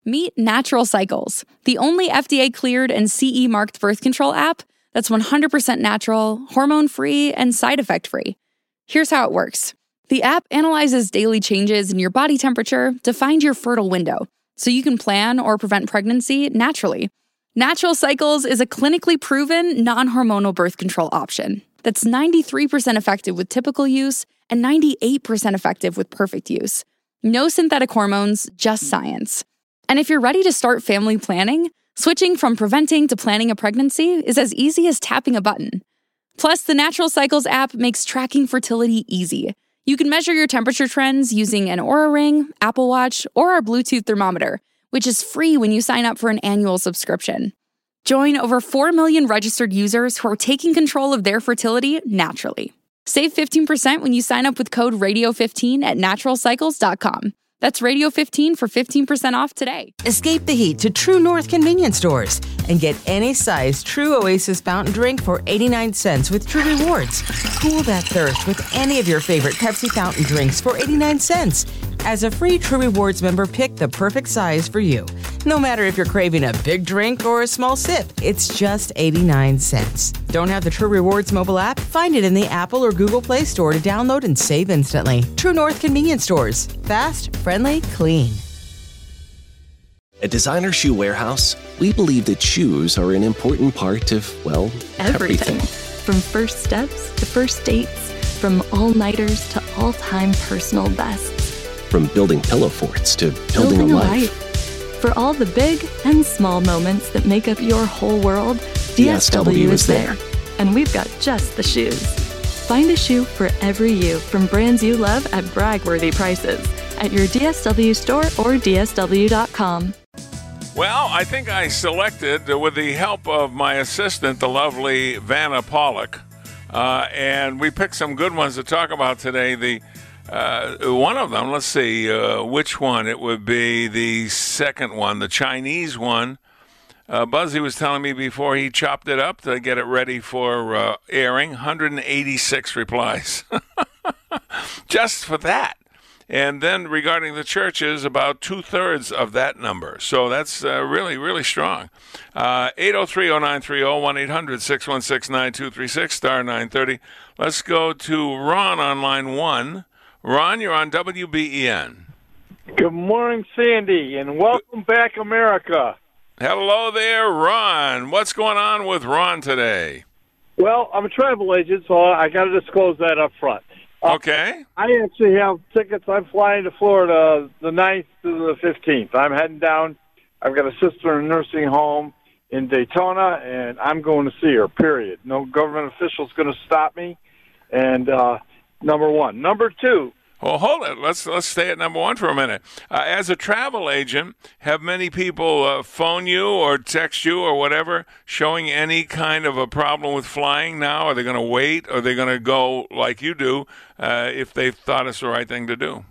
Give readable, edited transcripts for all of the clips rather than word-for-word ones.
Meet Natural Cycles, the only FDA-cleared and CE-marked birth control app that's 100% natural, hormone-free, and side effect-free. Here's how it works. The app analyzes daily changes in your body temperature to find your fertile window, so you can plan or prevent pregnancy naturally. Natural Cycles is a clinically proven, non-hormonal birth control option that's 93% effective with typical use and 98% effective with perfect use. No synthetic hormones, just science. And if you're ready to start family planning, switching from preventing to planning a pregnancy is as easy as tapping a button. Plus, the Natural Cycles app makes tracking fertility easy. You can measure your temperature trends using an Oura Ring, Apple Watch, or our Bluetooth thermometer, which is free when you sign up for an annual subscription. Join over 4 million registered users who are taking control of their fertility naturally. Save 15% when you sign up with code RADIO15 at naturalcycles.com. That's Radio15 for 15% off today. Escape the heat to True North convenience stores and get any size True Oasis fountain drink for 89 cents with True Rewards. Cool that thirst with any of your favorite Pepsi fountain drinks for 89 cents. As a free True Rewards member, pick the perfect size for you. No matter if you're craving a big drink or a small sip, it's just 89 cents. Don't have the True Rewards mobile app? Find it in the Apple or Google Play Store to download and save instantly. True North convenience stores. Fast, friendly, clean. At Designer Shoe Warehouse, we believe that shoes are an important part of, well, everything. From first steps to first dates, from all-nighters to all-time personal bests. From building pillow forts to building a life. For all the big and small moments that make up your whole world, DSW is there. And we've got just the shoes. Find a shoe for every you from brands you love at brag-worthy prices at your DSW store or DSW.com. Well, I think I selected, with the help of my assistant, the lovely Vanna Pollock, and we picked some good ones to talk about today. One of them, let's see which one. It would be the second one, the Chinese one. Buzzy was telling me before he chopped it up to get it ready for airing, 186 replies. Just for that. And then regarding the churches, about 2/3 of that number. So that's really, really strong. 803-0930, 1-800-616-9236, star 930. Let's go to Ron on line 1. Ron, you're on WBEN. Good morning, Sandy, and welcome back, America. Hello there, Ron. What's going on with Ron today? Well, I'm a travel agent, so I got to disclose that up front. Okay. I actually have tickets. I'm flying to Florida the 9th to the 15th. I'm heading down. I've got a sister in a nursing home in Daytona, and I'm going to see her, period. No government official's going to stop me, and number one. Number two. Well, hold it. Let's stay at number one for a minute. As a travel agent, have many people phone you or text you or whatever showing any kind of a problem with flying now? Are they going to wait? Or are they going to go like you do if they thought it's the right thing to do?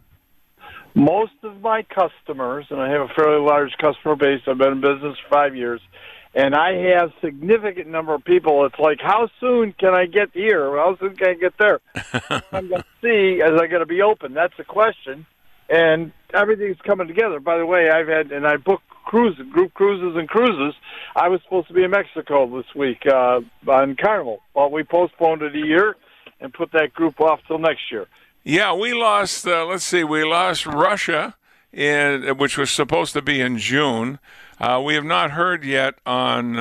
Most of my customers, and I have a fairly large customer base, I've been in business for 5 years, and I have significant number of people. It's like, how soon can I get here? How soon can I get there? I'm going to see, as I got to be open. That's the question. And everything's coming together. By the way, I booked cruises, group cruises and cruises. I was supposed to be in Mexico this week on Carnival. Well, we postponed it a year and put that group off till next year. Yeah, we lost, we lost Russia, which was supposed to be in June. We have not heard yet on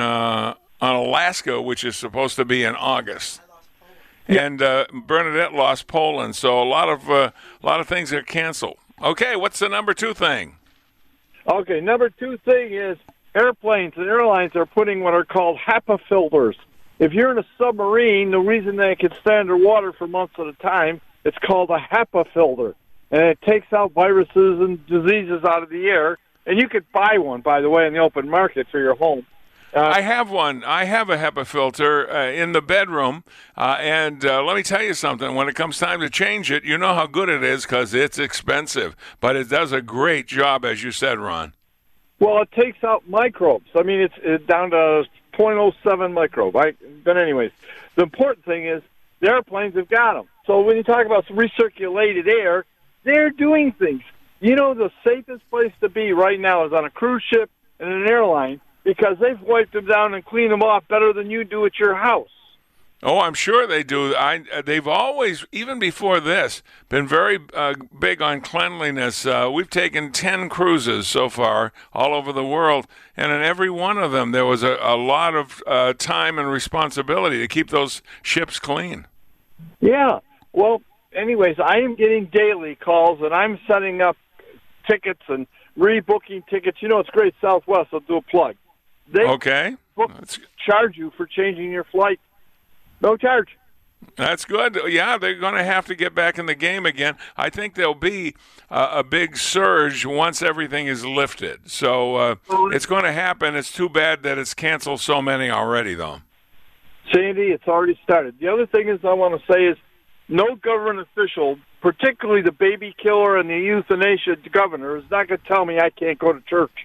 Alaska, which is supposed to be in August, and Bernadette lost Poland. So a lot of things are canceled. Okay, what's the number two thing? Okay, number two thing is airplanes and airlines are putting what are called HEPA filters. If you're in a submarine, the reason they can stay underwater for months at a time, it's called a HEPA filter, and it takes out viruses and diseases out of the air. And you could buy one, by the way, in the open market for your home. I have one. I have a HEPA filter in the bedroom. And let me tell you something. When it comes time to change it, you know how good it is because it's expensive. But it does a great job, as you said, Ron. Well, it takes out microbes. I mean, it's down to 0.07 microbe. But anyways, the important thing is the airplanes have got them. So when you talk about recirculated air, they're doing things. You know, the safest place to be right now is on a cruise ship and an airline because they've wiped them down and cleaned them off better than you do at your house. Oh, I'm sure they do. They've always, even before this, been very big on cleanliness. We've taken 10 cruises so far all over the world, and in every one of them there was a lot of time and responsibility to keep those ships clean. Yeah. Well, anyways, I am getting daily calls, and I'm setting up tickets and rebooking tickets. You know, it's great. Southwest, I'll do a plug. They charge you for changing your flight. No charge. That's good. Yeah, they're going to have to get back in the game again. I think there'll be a big surge once everything is lifted. So it's going to happen. It's too bad that it's canceled so many already, though. Sandy, it's already started. The other thing is I want to say is no government official, particularly the baby killer and the euthanasia governor, is not going to tell me I can't go to church.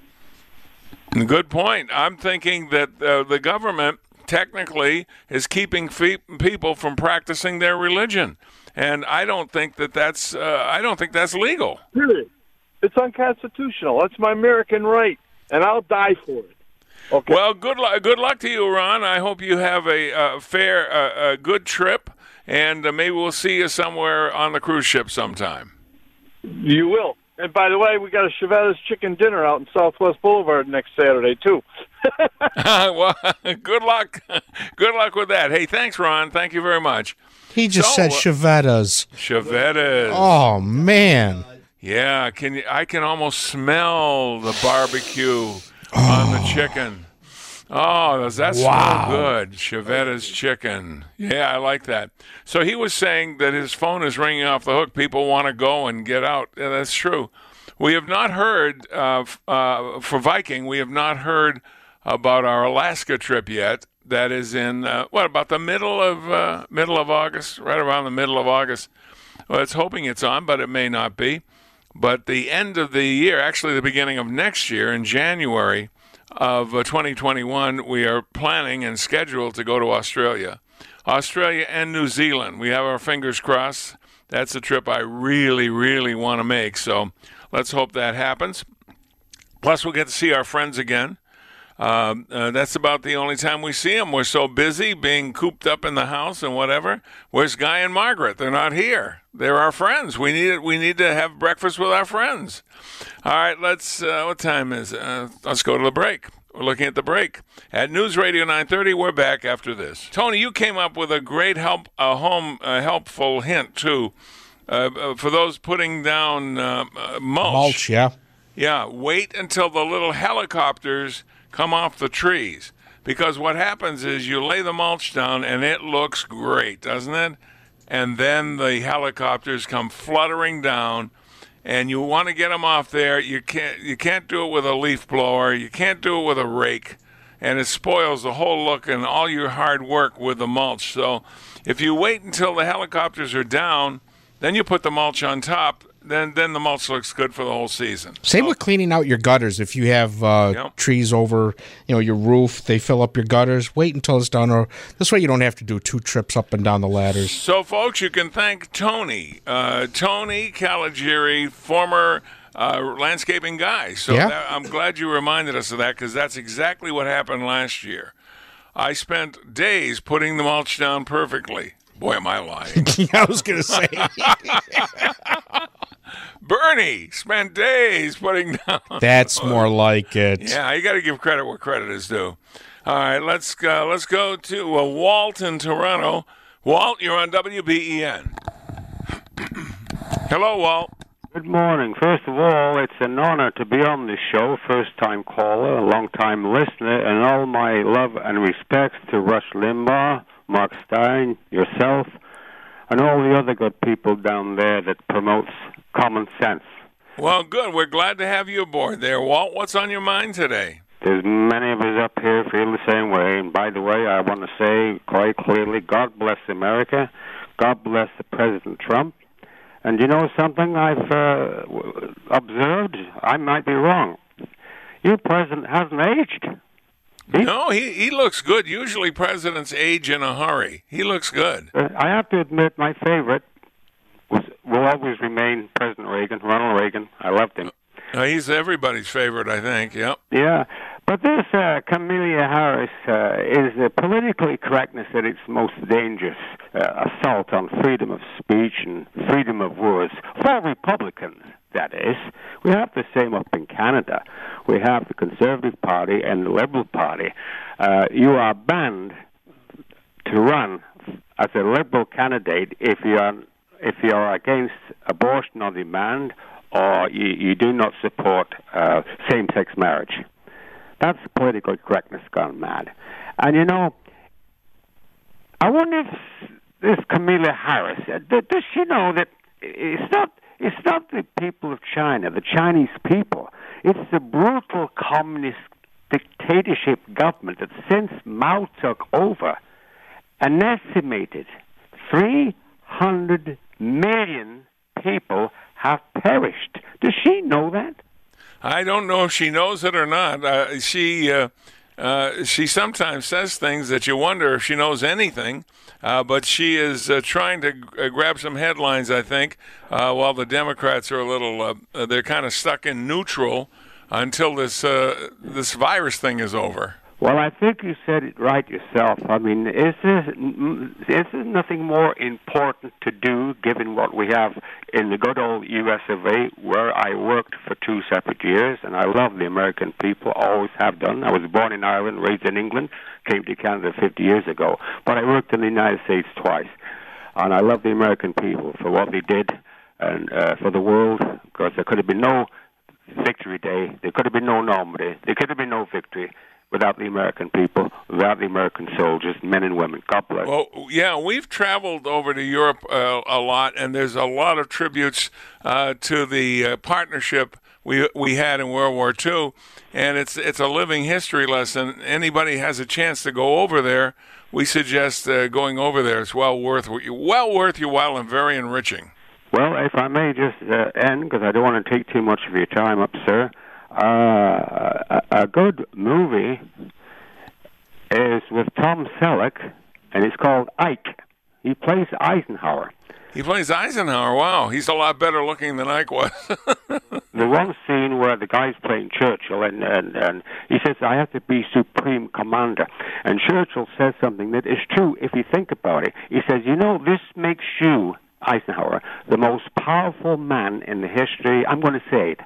Good point. I'm thinking that the government technically is keeping people from practicing their religion, and I don't think that's legal. Really, it's unconstitutional. That's my American right, and I'll die for it. Okay. Well, good luck to you, Ron. I hope you have a good trip, and maybe we'll see you somewhere on the cruise ship sometime. You will. And by the way, we got a Chevette's chicken dinner out in Southwest Boulevard next Saturday, too. Well, good luck. Good luck with that. Hey, thanks, Ron. Thank you very much. He just said Chevette's. Chevette's. Oh, man. Yeah, I can almost smell the barbecue on the chicken. Oh, does that smell good? Chevette's chicken. Yeah, I like that. So he was saying that his phone is ringing off the hook. People want to go and get out. Yeah, that's true. We have not heard, for Viking, we have not heard about our Alaska trip yet. That is in, about the middle of August, right around the middle of August. Well, it's hoping it's on, but it may not be. But the end of the year, actually the beginning of next year, in January of 2021, we are planning and scheduled to go to Australia and New Zealand. We have our fingers crossed. That's a trip I really, really want to make. So let's hope that happens. Plus, we'll get to see our friends again. That's about the only time we see them. We're so busy being cooped up in the house and whatever. Where's Guy and Margaret? They're not here. They're our friends. We need to have breakfast with our friends. All right, let's. What time is it? Let's go to the break. We're looking at the break at News Radio 930. We're back after this. Tony, you came up with a great helpful hint too, for those putting down mulch. Mulch, yeah. Yeah, wait until the little helicopters come off the trees, because what happens is you lay the mulch down and it looks great, doesn't it? And then the helicopters come fluttering down, and you want to get them off there. You can't do it with a leaf blower. You can't do it with a rake, and it spoils the whole look and all your hard work with the mulch. So if you wait until the helicopters are down, then you put the mulch on top, then the mulch looks good for the whole season. Same with cleaning out your gutters. If you have trees over, your roof, they fill up your gutters. Wait until it's done, or this way you don't have to do 2 trips up and down the ladders. So, folks, you can thank Tony Caligiuri, former landscaping guy. So I'm glad you reminded us of that, because that's exactly what happened last year. I spent days putting the mulch down perfectly. Boy, am I lying. I was going to say. Bernie spent days putting down. That's more like it. Yeah, you got to give credit where credit is due. All right, let's go to Walt in Toronto. Walt, you're on WBEN. Hello, Walt. Good morning. First of all, it's an honor to be on this show. First-time caller, a long-time listener, and all my love and respects to Rush Limbaugh, Mark Stein, yourself, and all the other good people down there that promotes common sense. Well, good. We're glad to have you aboard there, Walt. What's on your mind today? There's many of us up here feel the same way. And by the way, I want to say quite clearly, God bless America. God bless the President Trump. And you know something I've observed? I might be wrong. Your president hasn't aged. No, he looks good. Usually presidents age in a hurry. He looks good. I have to admit my favorite will always remain President Reagan, Ronald Reagan. I loved him. He's everybody's favorite, I think. Yep. Yeah, but this Kamala Harris is politically correctness at its most dangerous assault on freedom of speech and freedom of words for Republicans. That is, we have the same up in Canada. We have the Conservative Party and the Liberal Party. You are banned to run as a Liberal candidate if you are against abortion on demand, or you do not support same-sex marriage. That's political correctness gone mad. And, you know, I wonder if this Kamala Harris, does she know that it's not the people of China, the Chinese people. It's the brutal communist dictatorship government that since Mao took over, an estimated 300 million people have perished. Does she know that? I don't know if she knows it or not. She sometimes says things that you wonder if she knows anything, but she is trying to grab some headlines, I think, while the Democrats are a little, they're kind of stuck in neutral until this virus thing is over. Well, I think you said it right yourself. I mean, is there nothing more important to do, given what we have in the good old U.S. of A., where I worked for 2 separate years, and I love the American people, always have done. I was born in Ireland, raised in England, came to Canada 50 years ago, but I worked in the United States twice, and I love the American people for what they did and for the world, because there could have been no Victory Day, there could have been no Normandy, there could have been no victory without the American people, without the American soldiers, men and women. God bless. Well, yeah, we've traveled over to Europe a lot, and there's a lot of tributes to the partnership we had in World War II, and it's a living history lesson. Anybody has a chance to go over there, we suggest going over there. It's well worth your while and very enriching. Well, if I may just end, because I don't want to take too much of your time up, sir. A good movie is with Tom Selleck, and it's called Ike. He plays Eisenhower. He plays Eisenhower. Wow, he's a lot better looking than Ike was. The one scene where the guy's playing Churchill, and he says, I have to be supreme commander. And Churchill says something that is true if you think about it. He says, you know, this makes you, Eisenhower, the most powerful man in the history, I'm going to say it,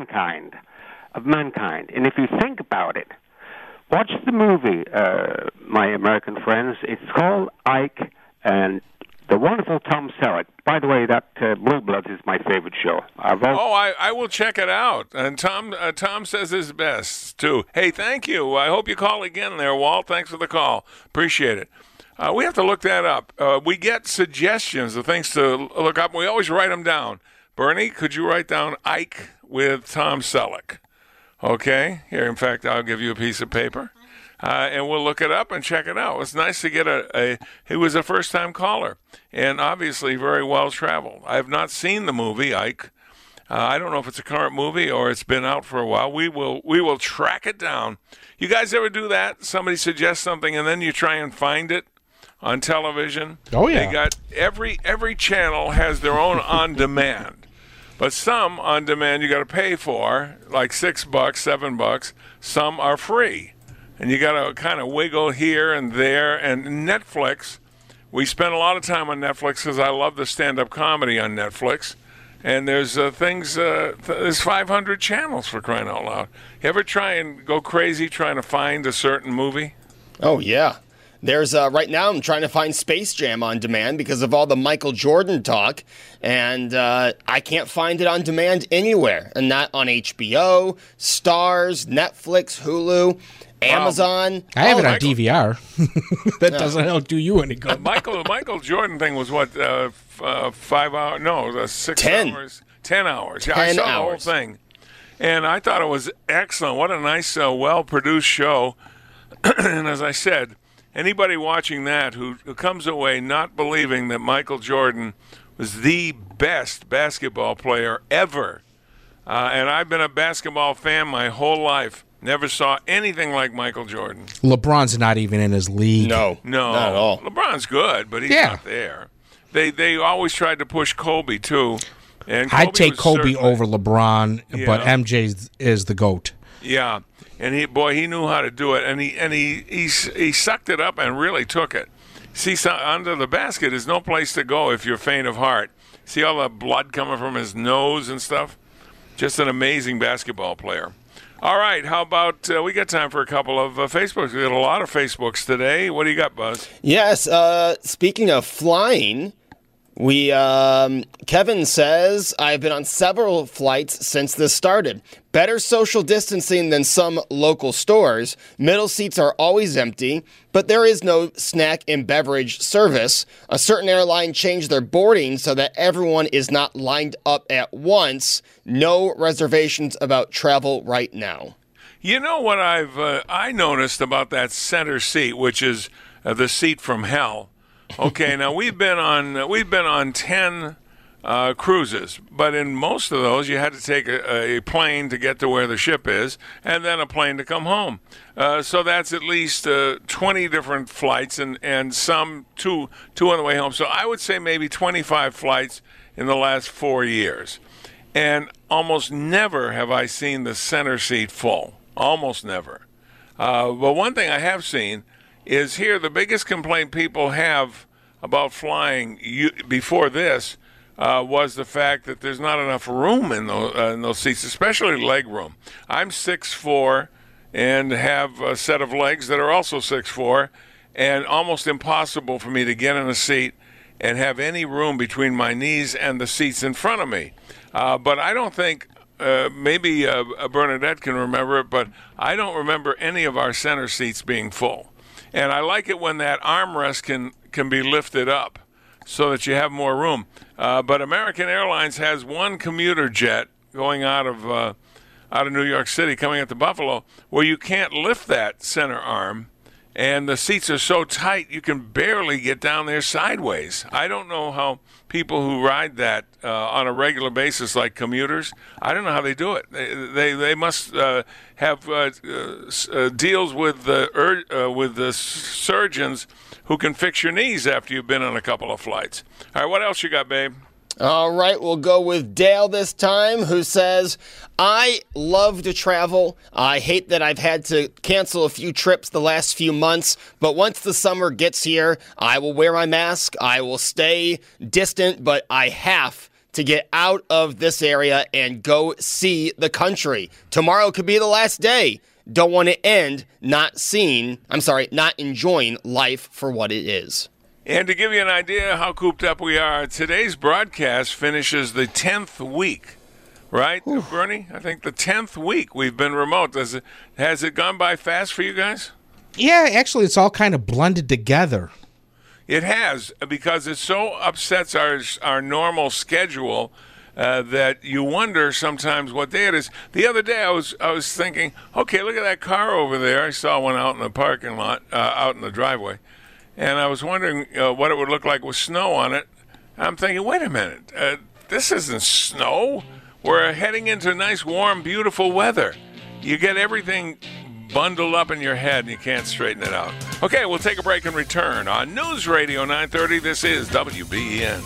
of mankind. And if you think about it, watch the movie, my American friends. It's called Ike, and the wonderful Tom Selleck. By the way, that Blue Bloods is my favorite show. I will check it out. And Tom says his best, too. Hey, thank you. I hope you call again there, Walt. Thanks for the call. Appreciate it. We have to look that up. We get suggestions of things to look up. We always write them down. Bernie, could you write down Ike with Tom Selleck? Okay. Here, in fact, I'll give you a piece of paper, and we'll look it up and check it out. It's nice to get he was a first-time caller, and obviously very well-traveled. I have not seen the movie, Ike. I don't know if it's a current movie or it's been out for a while. We will track it down. You guys ever do that? Somebody suggests something, and then you try and find it on television? Oh, yeah. They got every channel has their own on-demand. But some on demand you got to pay for, like $6, $7. Some are free, and you got to kind of wiggle here and there. And Netflix, we spend a lot of time on Netflix because I love the stand-up comedy on Netflix. And there's there's 500 channels for crying out loud. You ever try and go crazy trying to find a certain movie? Oh yeah. There's right now I'm trying to find Space Jam on demand because of all the Michael Jordan talk, and I can't find it on demand anywhere, and not on HBO, Stars, Netflix, Hulu, Amazon. I have it on DVR. That doesn't do you any good. The Michael Jordan thing was what 5 hours? No, 6 10 hours. 10 hours. Yeah, 10 I saw hours. the whole thing, and I thought it was excellent. What a nice, well-produced show. And as I said, anybody watching that who comes away not believing that Michael Jordan was the best basketball player ever, and I've been a basketball fan my whole life, never saw anything like Michael Jordan. LeBron's not even in his league. No, not at all. LeBron's good, but he's not there. They always tried to push Kobe too. And I'd take Kobe over LeBron, but MJ is the GOAT. Yeah, and he knew how to do it, and he sucked it up and really took it. See, under the basket is no place to go if you're faint of heart. See all the blood coming from his nose and stuff? Just an amazing basketball player. All right, how about we got time for a couple of Facebooks. We got a lot of Facebooks today. What do you got, Buzz? Yes, speaking of flying, Kevin says, I've been on several flights since this started. Better social distancing than some local stores. Middle seats are always empty, but there is no snack and beverage service. A certain airline changed their boarding so that everyone is not lined up at once. No reservations about travel right now. You know what I noticed about that center seat, which is the seat from hell. Okay, now we've been on 10 cruises, but in most of those you had to take a plane to get to where the ship is, and then a plane to come home. So that's at least 20 different flights, and some two on the way home. So I would say maybe 25 flights in the last 4 years, and almost never have I seen the center seat full. Almost never. But one thing I have seen is here the biggest complaint people have about flying before this was the fact that there's not enough room in those seats, especially leg room. I'm 6'4" and have a set of legs that are also 6'4", and almost impossible for me to get in a seat and have any room between my knees and the seats in front of me. But I don't think, maybe Bernadette can remember it, but I don't remember any of our center seats being full. And I like it when that armrest can be lifted up so that you have more room. But American Airlines has one commuter jet going out of New York City coming into Buffalo where you can't lift that center arm, and the seats are so tight you can barely get down there sideways. I don't know how people who ride that on a regular basis, like commuters, I don't know how they do it. They must have deals with the surgeons who can fix your knees after you've been on a couple of flights. All right, what else you got, babe? All right, we'll go with Dale this time, who says, I love to travel. I hate that I've had to cancel a few trips the last few months, but once the summer gets here, I will wear my mask. I will stay distant, but I have to get out of this area and go see the country. Tomorrow could be the last day. Don't want to end not enjoying life for what it is. And to give you an idea how cooped up we are, today's broadcast finishes the 10th week, right, Bernie? I think the 10th week we've been remote. Has it gone by fast for you guys? Yeah, actually, it's all kind of blended together. It has, because it so upsets our normal schedule that you wonder sometimes what day it is. The other day I was thinking, okay, look at that car over there. I saw one out in the parking lot, out in the driveway. And I was wondering what it would look like with snow on it. I'm thinking, wait a minute, this isn't snow. We're heading into nice, warm, beautiful weather. You get everything bundled up in your head and you can't straighten it out. Okay, we'll take a break and return on News Radio 930. This is WBEN.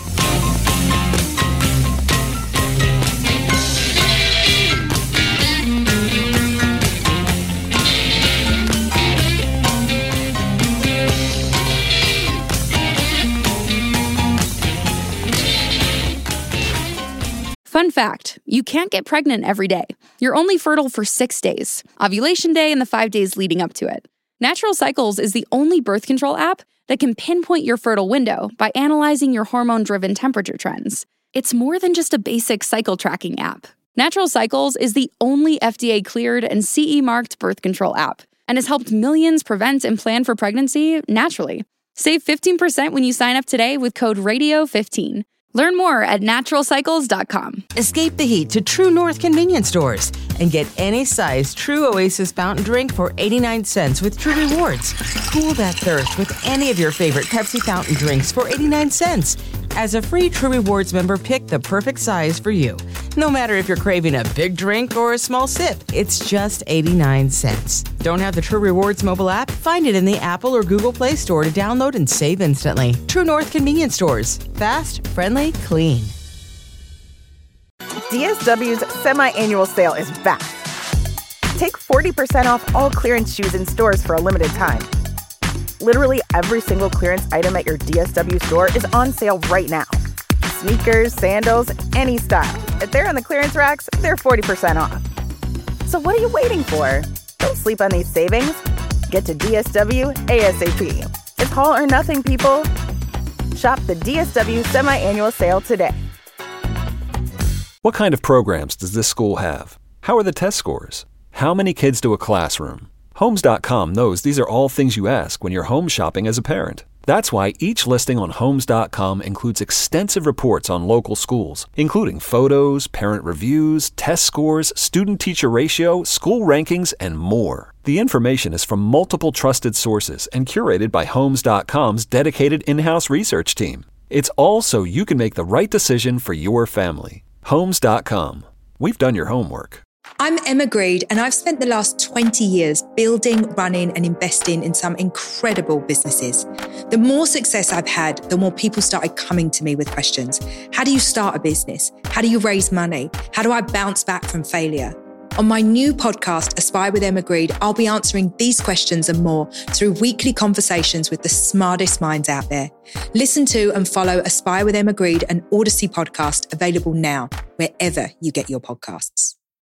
Fun fact, you can't get pregnant every day. You're only fertile for 6 days, ovulation day and the 5 days leading up to it. Natural Cycles is the only birth control app that can pinpoint your fertile window by analyzing your hormone-driven temperature trends. It's more than just a basic cycle tracking app. Natural Cycles is the only FDA-cleared and CE-marked birth control app and has helped millions prevent and plan for pregnancy naturally. Save 15% when you sign up today with code RADIO15. Learn more at naturalcycles.com. Escape the heat to True North convenience stores and get any size True Oasis fountain drink for 89 cents with True Rewards. Cool that thirst with any of your favorite Pepsi fountain drinks for 89 cents. As a free True Rewards member, pick the perfect size for you. No matter if you're craving a big drink or a small sip, it's just 89 cents. Don't have the True Rewards mobile app? Find it in the Apple or Google Play Store to download and save instantly. True North Convenience Stores. Fast, friendly, clean. DSW's semi-annual sale is back. Take 40% off all clearance shoes in stores for a limited time. Literally every single clearance item at your DSW store is on sale right now. Sneakers, sandals, any style. If they're on the clearance racks, they're 40% off. So what are you waiting for? Don't sleep on these savings. Get to DSW ASAP. It's all or nothing, people. Shop the DSW semi-annual sale today. What kind of programs does this school have? How are the test scores? How many kids do a classroom? Homes.com knows these are all things you ask when you're home shopping as a parent. That's why each listing on Homes.com includes extensive reports on local schools, including photos, parent reviews, test scores, student-teacher ratio, school rankings, and more. The information is from multiple trusted sources and curated by Homes.com's dedicated in-house research team. It's all so you can make the right decision for your family. Homes.com. We've done your homework. I'm Emma Greed, and I've spent the last 20 years building, running, and investing in some incredible businesses. The more success I've had, the more people started coming to me with questions. How do you start a business? How do you raise money? How do I bounce back from failure? On my new podcast, Aspire with Emma Greed, I'll be answering these questions and more through weekly conversations with the smartest minds out there. Listen to and follow Aspire with Emma Greed, an Odyssey podcast, available now, wherever you get your podcasts.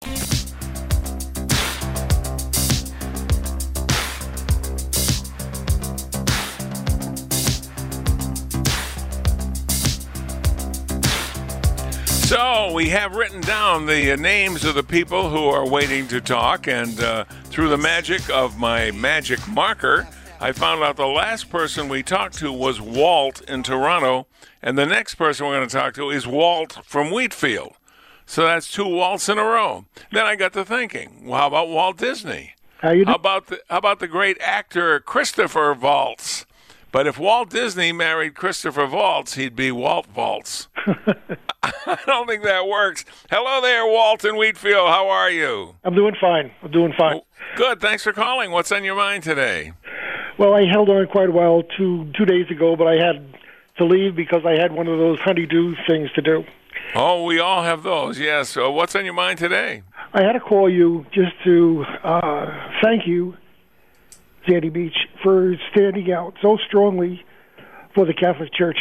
So we have written down the names of the people who are waiting to talk, and through the magic of my magic marker, I found out the last person we talked to was Walt in Toronto, and the next person we're going to talk to is Walt from Wheatfield. So that's two Walts in a row. Then I got to thinking, well, how about Walt Disney? How you doing? How about the great actor Christopher Waltz? But if Walt Disney married Christopher Waltz, he'd be Walt Waltz. I don't think that works. Hello there, Walt in Wheatfield. How are you? I'm doing fine. Oh, good. Thanks for calling. What's on your mind today? Well, I held on quite a while two days ago, but I had to leave because I had one of those honey-do things to do. Oh, we all have those, yes. So what's on your mind today? I had to call you just to thank you, Sandy Beach, for standing out so strongly for the Catholic Church.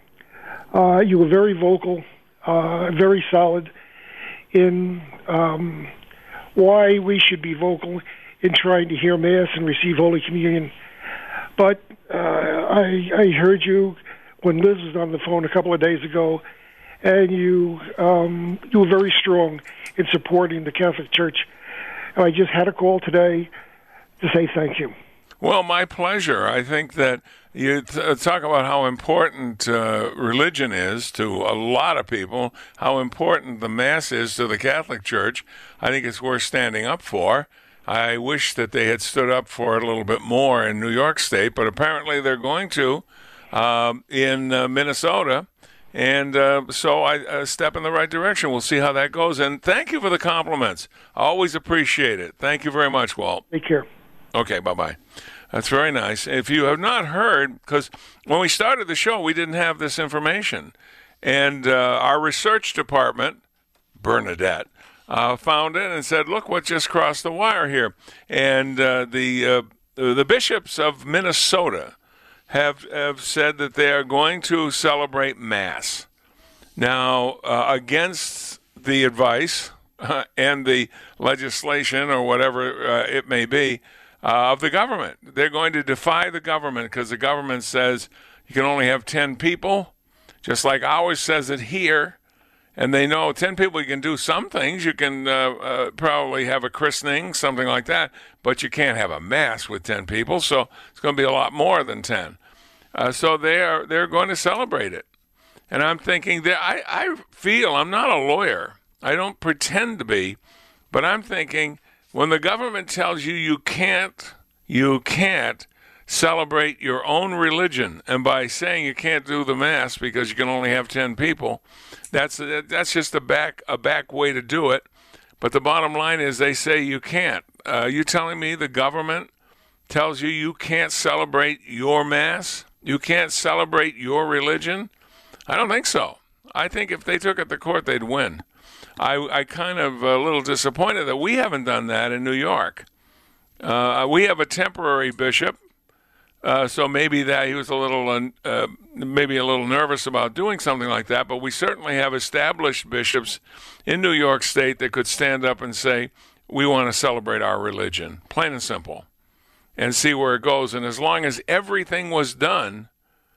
You were very vocal, very solid in why we should be vocal in trying to hear Mass and receive Holy Communion. But I heard you when Liz was on the phone a couple of days ago, and you were very strong in supporting the Catholic Church. And I just had a call today to say thank you. Well, my pleasure. I think that you talk about how important religion is to a lot of people, how important the Mass is to the Catholic Church. I think it's worth standing up for. I wish that they had stood up for it a little bit more in New York State, but apparently they're going to in Minnesota. And so I step in the right direction. We'll see how that goes. And thank you for the compliments. I always appreciate it. Thank you very much, Walt. Take care. Okay, bye-bye. That's very nice. If you have not heard, because when we started the show, we didn't have this information. And our research department, Bernadette, found it and said, look what just crossed the wire here. And the bishops of Minnesota have said that they are going to celebrate Mass. Now, against the advice and the legislation or whatever it may be of the government. They're going to defy the government because the government says you can only have 10 people, just like ours says it here. And they know 10 people, you can do some things. You can probably have a christening, something like that, but you can't have a Mass with 10 people, so it's going to be a lot more than 10. So they're going to celebrate it. And I'm thinking that I feel, I'm not a lawyer. I don't pretend to be, but I'm thinking when the government tells you you can't, celebrate your own religion. And by saying you can't do the Mass because you can only have 10 people, that's just a back way to do it. But the bottom line is they say you can't. You telling me the government tells you can't celebrate your Mass? You can't celebrate your religion? I don't think so. I think if they took it to court, they'd win. I kind of a little disappointed that we haven't done that in New York. We have a temporary bishop, so maybe that he was a little nervous about doing something like that. But we certainly have established bishops in New York State that could stand up and say, we want to celebrate our religion, plain and simple, and see where it goes. And as long as everything was done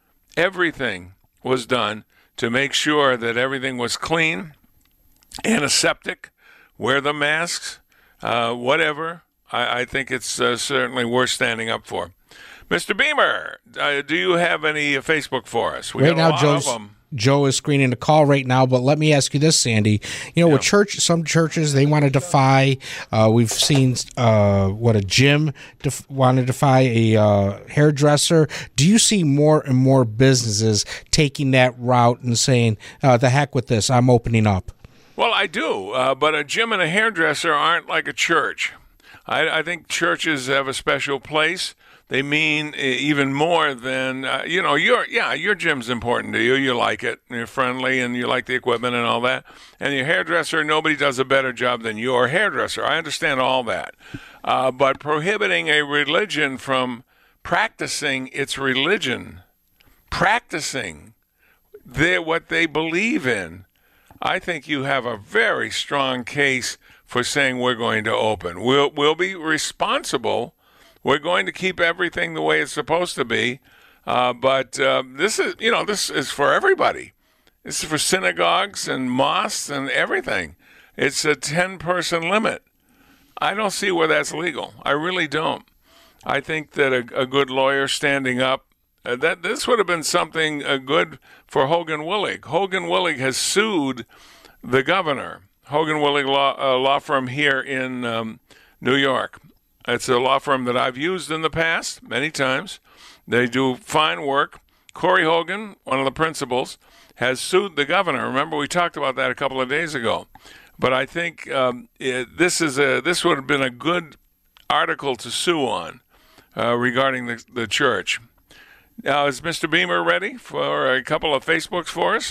to make sure that everything was clean, antiseptic, wear the masks, whatever, I think it's certainly worth standing up for. Mr. Beamer, do you have any Facebook for us? Right now, Joe is screening the call right now, but let me ask you this, Sandy. With some churches, they want to defy, we've seen a gym want to defy a hairdresser. Do you see more and more businesses taking that route and saying, the heck with this, I'm opening up? Well, I do, but a gym and a hairdresser aren't like a church. I think churches have a special place. They mean even more than, your gym's important to you. You like it, and you're friendly, and you like the equipment and all that. And your hairdresser, nobody does a better job than your hairdresser. I understand all that. But prohibiting a religion from practicing its religion, practicing what they believe in, I think you have a very strong case for saying we're going to open. We'll be responsible. We're going to keep everything the way it's supposed to be, but this is for everybody. This is for synagogues and mosques and everything. It's a 10-person limit. I don't see where that's legal. I really don't. I think that a good lawyer standing up, that this would have been something good for Hogan Willig. Hogan Willig has sued the governor. Hogan Willig law firm here in New York. It's a law firm that I've used in the past many times. They do fine work. Corey Hogan, one of the principals, has sued the governor. Remember, we talked about that a couple of days ago. But I think this would have been a good article to sue on regarding the church. Now, is Mr. Beamer ready for a couple of Facebooks for us?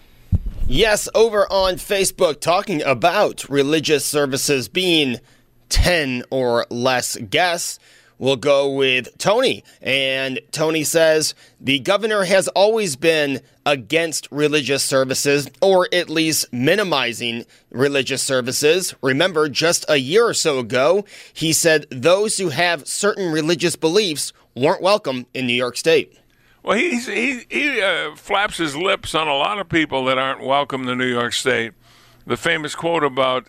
Yes, over on Facebook, talking about religious services being 10 or less guests. We'll go with Tony. And Tony says, the governor has always been against religious services, or at least minimizing religious services. Remember, just a year or so ago, he said those who have certain religious beliefs weren't welcome in New York State. Well, he flaps his lips on a lot of people that aren't welcome to New York State. The famous quote about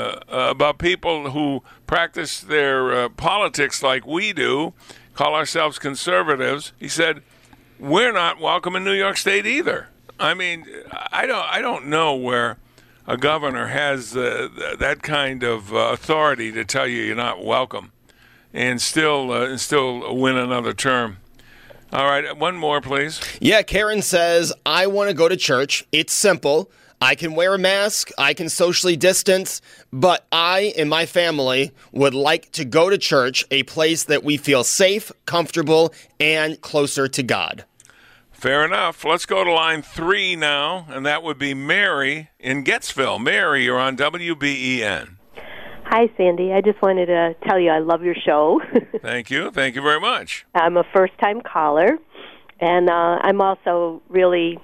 people who practice their politics like we do, call ourselves conservatives. He said, "We're not welcome in New York State either." I mean, I don't know where a governor has that kind of authority to tell you you're not welcome, and still win another term. All right, one more, please. Yeah, Karen says, I want to go to church. It's simple. I can wear a mask, I can socially distance, but I and my family would like to go to church, a place that we feel safe, comfortable, and closer to God. Fair enough. Let's go to line 3 now, and that would be Mary in Gettsville. Mary, you're on WBEN. Hi, Sandy. I just wanted to tell you I love your show. Thank you. Thank you very much. I'm a first-time caller, and I'm also really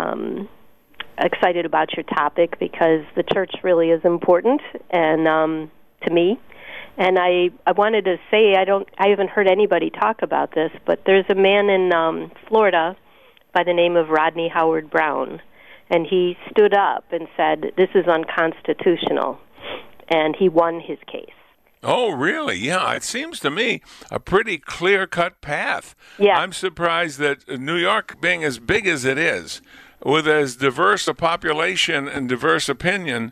excited about your topic because the church really is important and to me. And I wanted to say I haven't heard anybody talk about this, but there's a man in Florida by the name of Rodney Howard Brown, and he stood up and said this is unconstitutional, and he won his case. Oh, really? Yeah, it seems to me a pretty clear-cut path. Yeah. I'm surprised that New York, being as big as it is, with as diverse a population and diverse opinion,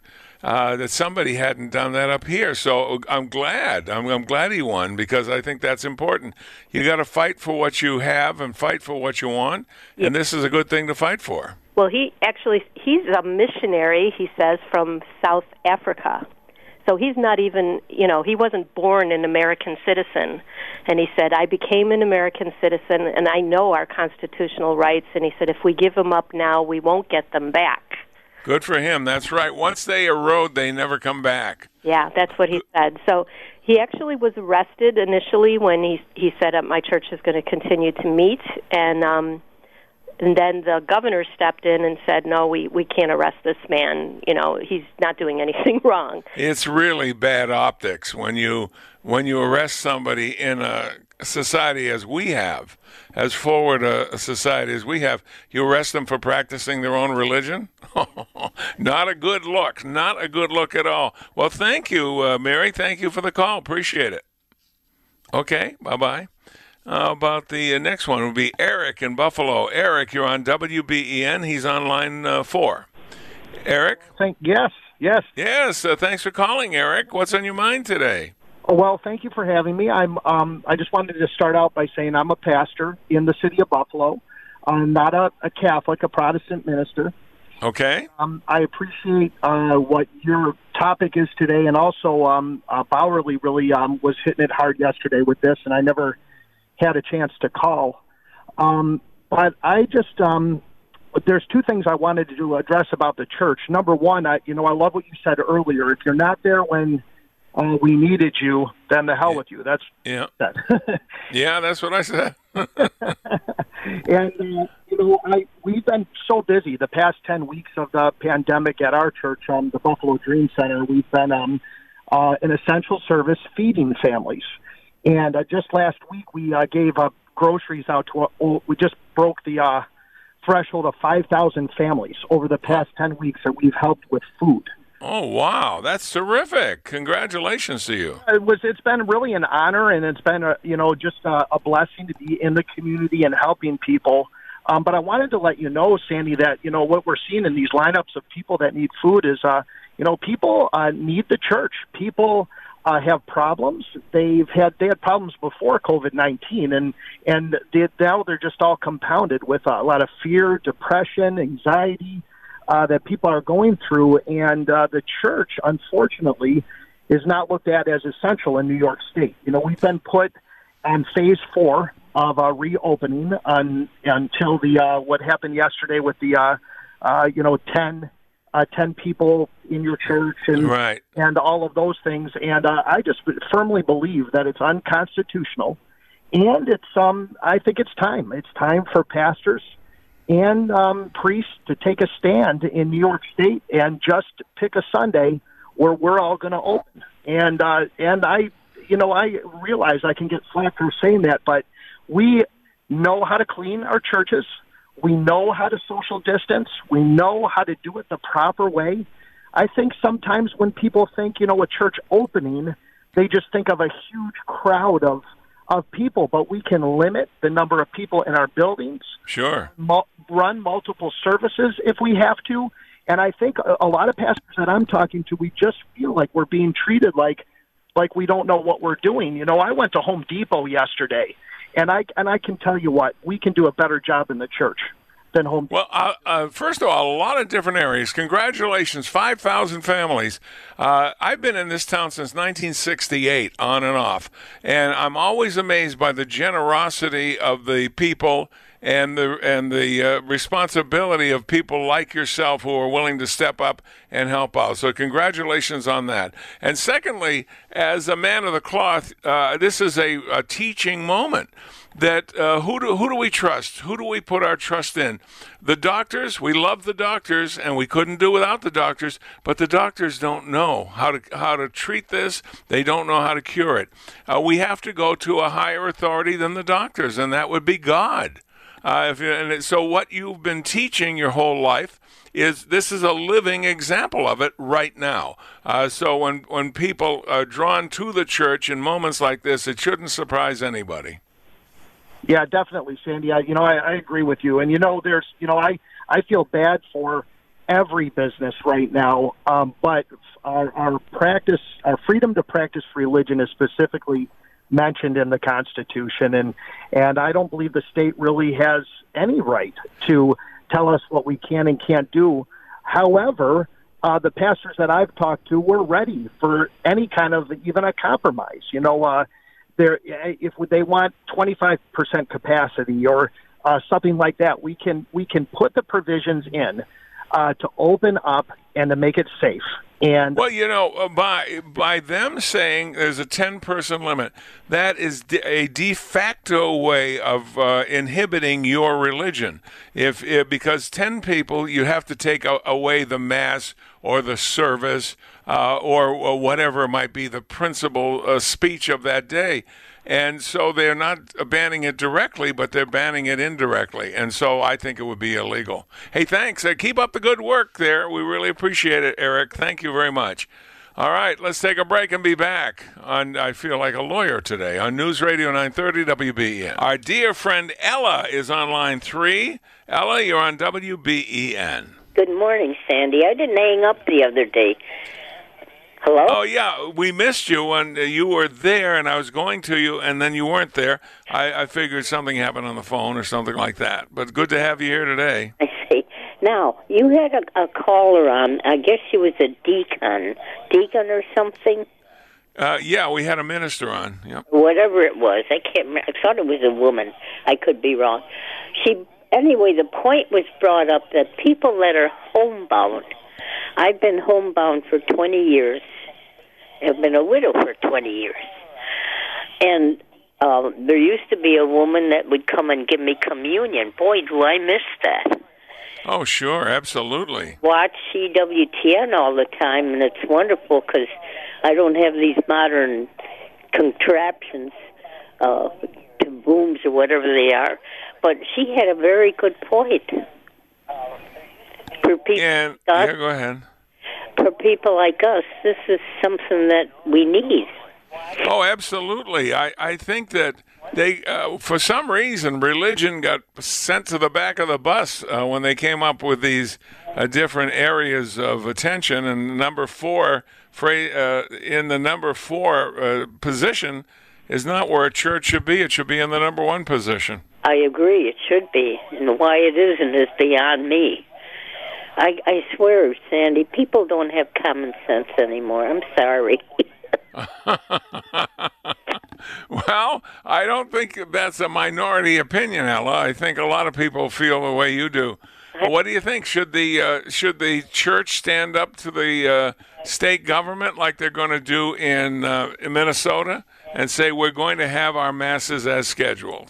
that somebody hadn't done that up here. So I'm glad. I'm glad he won, because I think that's important. You got to fight for what you have and fight for what you want, and this is a good thing to fight for. Well, he's a missionary, he says, from South Africa. So he's not even, he wasn't born an American citizen. And he said, I became an American citizen, and I know our constitutional rights. And he said, if we give them up now, we won't get them back. Good for him. That's right. Once they erode, they never come back. Yeah, that's what he said. So he actually was arrested initially when he said, my church is going to continue to meet. And then the governor stepped in and said, no, we can't arrest this man. He's not doing anything wrong. It's really bad optics when you arrest somebody in a society as we have, as forward a society as we have. You arrest them for practicing their own religion? Not a good look. Not a good look at all. Well, thank you, Mary. Thank you for the call. Appreciate it. Okay, bye-bye. About the next one would be Eric in Buffalo. Eric, you're on WBEN. He's on line 4. Eric? Yes. Yes, thanks for calling, Eric. What's on your mind today? Well, thank you for having me. I just wanted to start out by saying I'm a pastor in the city of Buffalo. I'm not a Catholic, a Protestant minister. Okay. I appreciate what your topic is today, and also Bowerly really was hitting it hard yesterday with this, and I never had a chance to call. But I just, there's two things I wanted to address about the church. Number one, I love what you said earlier. If you're not there when we needed you, then the hell with you. That's that. Yeah, that's what I said. And, we've been so busy the past 10 weeks of the pandemic at our church, the Buffalo Dream Center. We've been an essential service feeding families. And just last week, we gave groceries out to, we just broke the threshold of 5,000 families over the past 10 weeks that we've helped with food. Oh, wow. That's terrific. Congratulations to you. It's been really an honor, and it's been, just a blessing to be in the community and helping people. But I wanted to let you know, Sandy, that, what we're seeing in these lineups of people that need food is, people need the church. People have problems. They had problems before COVID-19, and now they're just all compounded with a lot of fear, depression, anxiety that people are going through. And the church, unfortunately, is not looked at as essential in New York State. We've been put on phase 4 of reopening until the what happened yesterday with the 10 people in your church and all of those things. And I just firmly believe that it's unconstitutional. And it's I think it's time. It's time for pastors and priests to take a stand in New York State and just pick a Sunday where we're all going to open. And I realize I can get flack for saying that, but we know how to clean our churches. We know how to social distance. We know how to do it the proper way. I think sometimes when people think, a church opening, they just think of a huge crowd of people, but we can limit the number of people in our buildings. Sure. Run multiple services if we have to. And I think a lot of pastors that I'm talking to, we just feel like we're being treated like we don't know what we're doing. I went to Home Depot yesterday, and I can tell you what, we can do a better job in the church than Home Depot. Well, first of all, a lot of different areas. Congratulations, 5,000 families. I've been in this town since 1968, on and off, and I'm always amazed by the generosity of the people and the responsibility of people like yourself who are willing to step up and help out. So congratulations on that. And secondly, as a man of the cloth, this is a teaching moment. That who do we trust? Who do we put our trust in? The doctors. We love the doctors, and we couldn't do without the doctors. But the doctors don't know how to treat this. They don't know how to cure it. We have to go to a higher authority than the doctors, and that would be God. So what you've been teaching your whole life this is a living example of it right now. So when people are drawn to the church in moments like this, it shouldn't surprise anybody. Yeah, definitely, Sandy. I agree with you. And, there's, I feel bad for every business right now, but our freedom to practice religion is specifically mentioned in the Constitution, and I don't believe the state really has any right to tell us what we can and can't do. However, the pastors that I've talked to were ready for any kind of even a compromise. If they want 25% capacity or something like that, we can put the provisions in to open up and to make it safe. And well, by them saying there's a 10-person limit, that is a de facto way of inhibiting your religion. If because 10 people, you have to take away the mass or the service or whatever might be the principal speech of that day. And so they're not banning it directly, but they're banning it indirectly. And so I think it would be illegal. Hey, thanks. Keep up the good work there. We really appreciate it, Eric. Thank you very much. All right, let's take a break and be back on, I feel like a lawyer today, on News Radio 930 WBEN. Our dear friend Ella is on line 3. Ella, you're on WBEN. Good morning, Sandy. I didn't hang up the other day. Hello? Oh, yeah, we missed you when you were there, and I was going to you, and then you weren't there. I figured something happened on the phone or something like that. But good to have you here today. I see. Now, you had a caller on, I guess she was a deacon or something? Yeah, we had a minister on. Yep. Whatever it was. I can't remember. I thought it was a woman. I could be wrong. Anyway, the point was brought up that people that are homebound, I've been homebound for 20 years. I've been a widow for 20 years. And there used to be a woman that would come and give me communion. Boy, do I miss that. Oh, sure, absolutely. Watch CWTN all the time, and it's wonderful because I don't have these modern contraptions, to booms or whatever they are. But she had a very good point. For people go ahead. For people like us, this is something that we need. Oh, absolutely. I think that they, for some reason, religion got sent to the back of the bus when they came up with these different areas of attention. And number 4, in the number 4 position, is not where a church should be. It should be in the number 1 position. I agree. It should be. And why it isn't is beyond me. I swear, Sandy, people don't have common sense anymore. I'm sorry. Well, I don't think that's a minority opinion, Ella. I think a lot of people feel the way you do. What do you think? Should the church stand up to the state government like they're going to do in Minnesota and say we're going to have our masses as scheduled?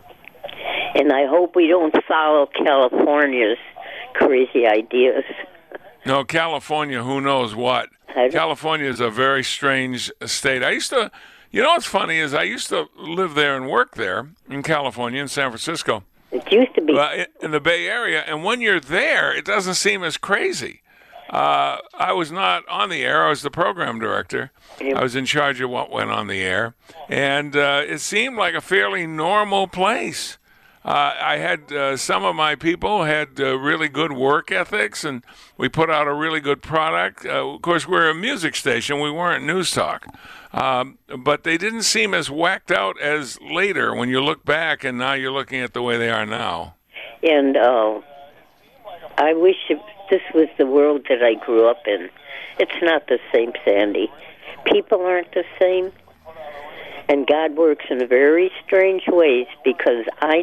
And I hope we don't follow California's crazy ideas. No, California, who knows what. California is a very strange state. What's funny is I used to live there and work there in California, in San Francisco. It used to be. In the Bay Area, and when you're there, it doesn't seem as crazy. I was not on the air. I was the program director. I was in charge of what went on the air, and it seemed like a fairly normal place. I had some of my people had really good work ethics, and we put out a really good product. Of course, we're a music station. We weren't news talk. But they didn't seem as whacked out as later when you look back, and now you're looking at the way they are now. And I wish this was the world that I grew up in. It's not the same, Sandy. People aren't the same. And God works in very strange ways because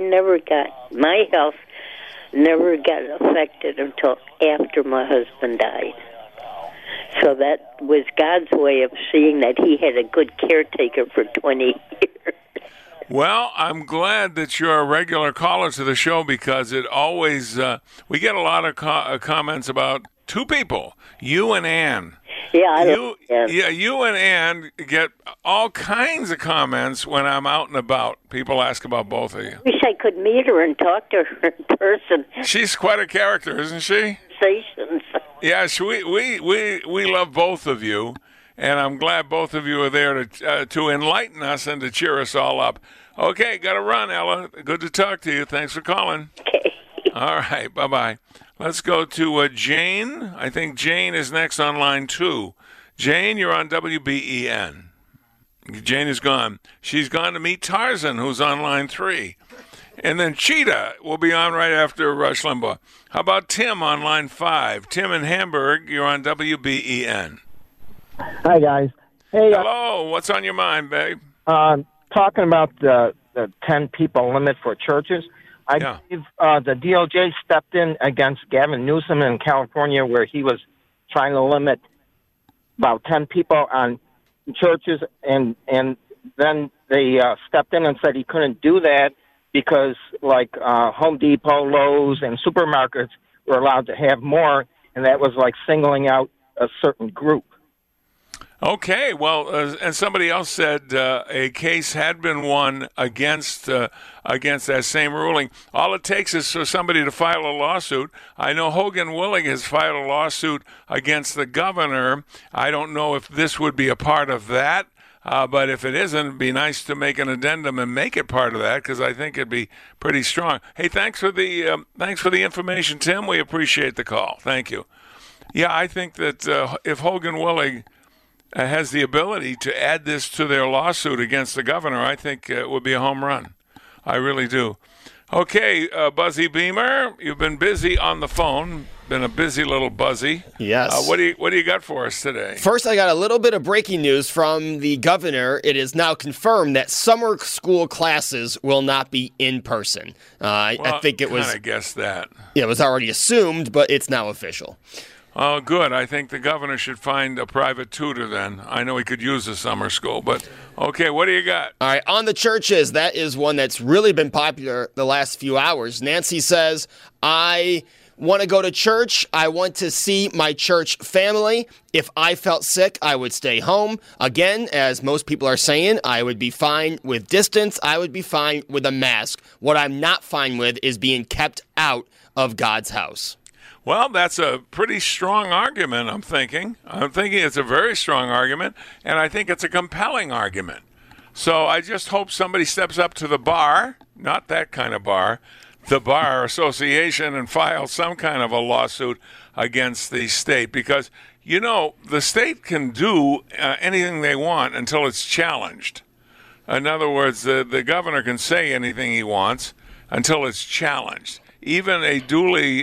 my health never got affected until after my husband died. So that was God's way of seeing that he had a good caretaker for 20 years. Well, I'm glad that you're a regular caller to the show because it always, we get a lot of comments about 2 people, you and Ann. Yeah, you and Ann get all kinds of comments when I'm out and about. People ask about both of you. Wish I could meet her and talk to her in person. She's quite a character, isn't she? Yes, we love both of you, and I'm glad both of you are there to enlighten us and to cheer us all up. Okay, got to run, Ella. Good to talk to you. Thanks for calling. Okay. All right, bye-bye. Let's go to Jane. I think Jane is next on line 2. Jane, you're on WBEN. Jane is gone. She's gone to meet Tarzan, who's on line 3. And then Cheetah will be on right after Rush Limbaugh. How about Tim on line 5? Tim in Hamburg, you're on WBEN. Hi, guys. Hey. Hello. What's on your mind, babe? Talking about the 10 people limit for churches. I believe the DOJ stepped in against Gavin Newsom in California, where he was trying to limit about 10 people on churches, and then they stepped in and said he couldn't do that because, like, Home Depot, Lowe's, and supermarkets were allowed to have more, and that was like singling out a certain group. Okay, well, and somebody else said a case had been won against that same ruling. All it takes is for somebody to file a lawsuit. I know Hogan Willig has filed a lawsuit against the governor. I don't know if this would be a part of that, but if it isn't, it'd be nice to make an addendum and make it part of that, because I think it'd be pretty strong. Hey, thanks for the information, Tim. We appreciate the call. Thank you. Yeah, I think that if Hogan Willig has the ability to add this to their lawsuit against the governor, I think it would be a home run. I really do. Okay, Buzzy Beamer, you've been busy on the phone. Been a busy little Buzzy. Yes. What do you got for us today? First, I got a little bit of breaking news from the governor. It is now confirmed that summer school classes will not be in person. I think it was. I kind of guessed that. Yeah, it was already assumed, but it's now official. Oh, good. I think the governor should find a private tutor then. I know he could use a summer school, but okay, what do you got? All right, on the churches, that is one that's really been popular the last few hours. Nancy says, I want to go to church. I want to see my church family. If I felt sick, I would stay home. Again, as most people are saying, I would be fine with distance. I would be fine with a mask. What I'm not fine with is being kept out of God's house. Well, that's a pretty strong argument, I'm thinking. I'm thinking it's a very strong argument, and I think it's a compelling argument. So I just hope somebody steps up to the bar, not that kind of bar, the Bar Association, and files some kind of a lawsuit against the state. Because, you know, the state can do anything they want until it's challenged. In other words, the governor can say anything he wants until it's challenged. Even a duly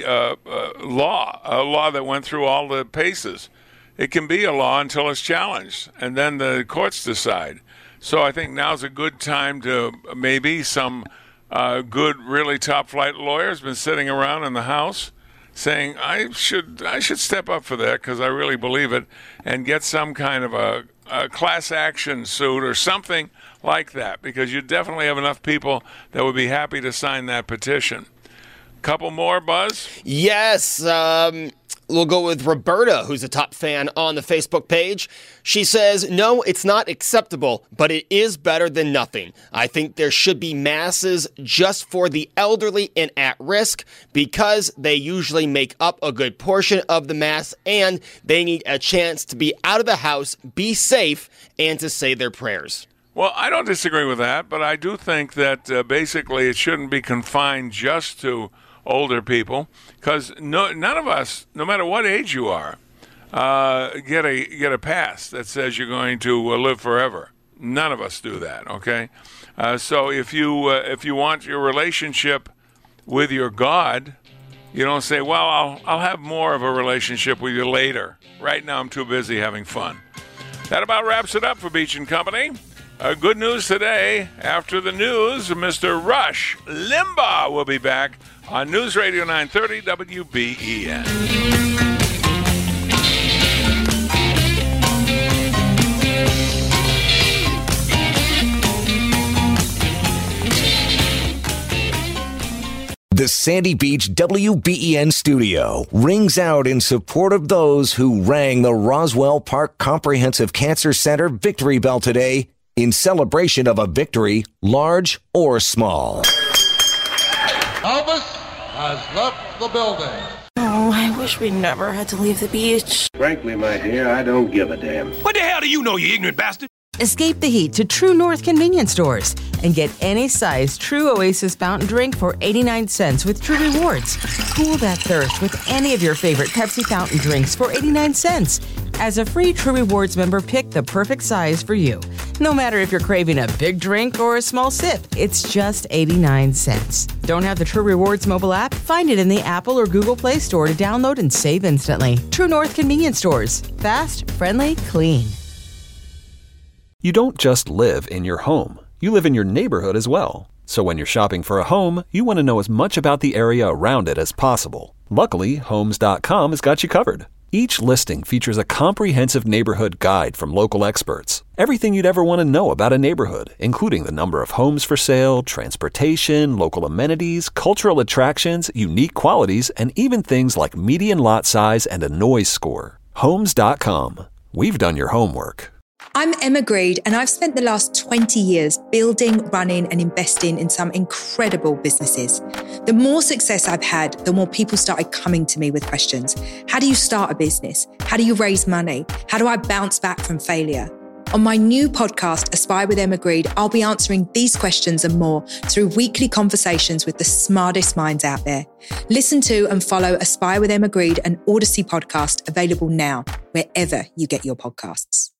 law that went through all the paces, it can be a law until it's challenged, and then the courts decide. So I think now's a good time to maybe some good, really top-flight lawyers been sitting around in the House saying, I should step up for that because I really believe it, and get some kind of a class action suit or something like that, because you definitely have enough people that would be happy to sign that petition. Couple more, Buzz? Yes. We'll go with Roberta, who's a top fan on the Facebook page. She says, no, it's not acceptable, but it is better than nothing. I think there should be masses just for the elderly and at risk because they usually make up a good portion of the mass and they need a chance to be out of the house, be safe, and to say their prayers. Well, I don't disagree with that, but I do think that basically it shouldn't be confined just to older people, because none of us, no matter what age you are, get a pass that says you're going to live forever. None of us do that. Okay, so if you want your relationship with your God, you don't say, "Well, I'll have more of a relationship with you later. Right now, I'm too busy having fun." That about wraps it up for Beach and Company. Good news today. After the news, Mr. Rush Limbaugh will be back on News Radio 930 WBEN. The Sandy Beach WBEN studio rings out in support of those who rang the Roswell Park Comprehensive Cancer Center victory bell today in celebration of a victory, large or small. Elvis has left the building. Oh, I wish we never had to leave the beach. Frankly, my dear, I don't give a damn. What the hell do you know, you ignorant bastard? Escape the heat to True North convenience stores and get any size True Oasis fountain drink for 89 cents with True Rewards. Cool that thirst with any of your favorite Pepsi fountain drinks for 89 cents. As a free True Rewards member, pick the perfect size for you. No matter if you're craving a big drink or a small sip, it's just 89 cents. Don't have the True Rewards mobile app? Find it in the Apple or Google Play Store to download and save instantly. True North convenience stores. Fast, friendly, clean. You don't just live in your home. You live in your neighborhood as well. So when you're shopping for a home, you want to know as much about the area around it as possible. Luckily, Homes.com has got you covered. Each listing features a comprehensive neighborhood guide from local experts. Everything you'd ever want to know about a neighborhood, including the number of homes for sale, transportation, local amenities, cultural attractions, unique qualities, and even things like median lot size and a noise score. Homes.com. We've done your homework. I'm Emma Greed, and I've spent the last 20 years building, running, and investing in some incredible businesses. The more success I've had, the more people started coming to me with questions. How do you start a business? How do you raise money? How do I bounce back from failure? On my new podcast, Aspire with Emma Greed, I'll be answering these questions and more through weekly conversations with the smartest minds out there. Listen to and follow Aspire with Emma Greed, an Odyssey podcast available now, wherever you get your podcasts.